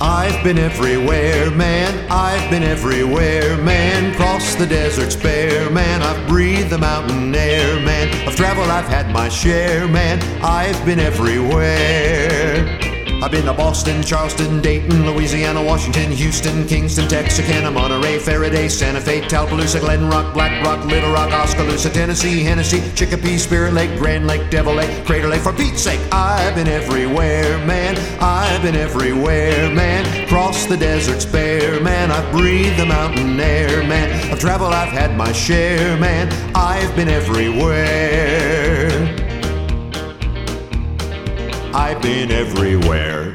I've been everywhere, man. I've been everywhere, man. Crossed the deserts bare, man. I've breathed the mountain air, man. Of travel I've had my share, man. I've been everywhere. I've been to Boston, Charleston, Dayton, Louisiana, Washington, Houston, Kingston, Texarkana, Monterey, Faraday, Santa Fe, Tallapoosa, Glen Rock, Black Rock, Little Rock, Oskaloosa, Tennessee, Hennessy, Chicopee, Spirit Lake, Grand Lake, Devil Lake, Crater Lake. For Pete's sake, I've been everywhere, man. I've been everywhere, man. Crossed the deserts bare, man. I've breathed the mountain air, man. Of travel I've had my share, man. I've been everywhere. I've been everywhere.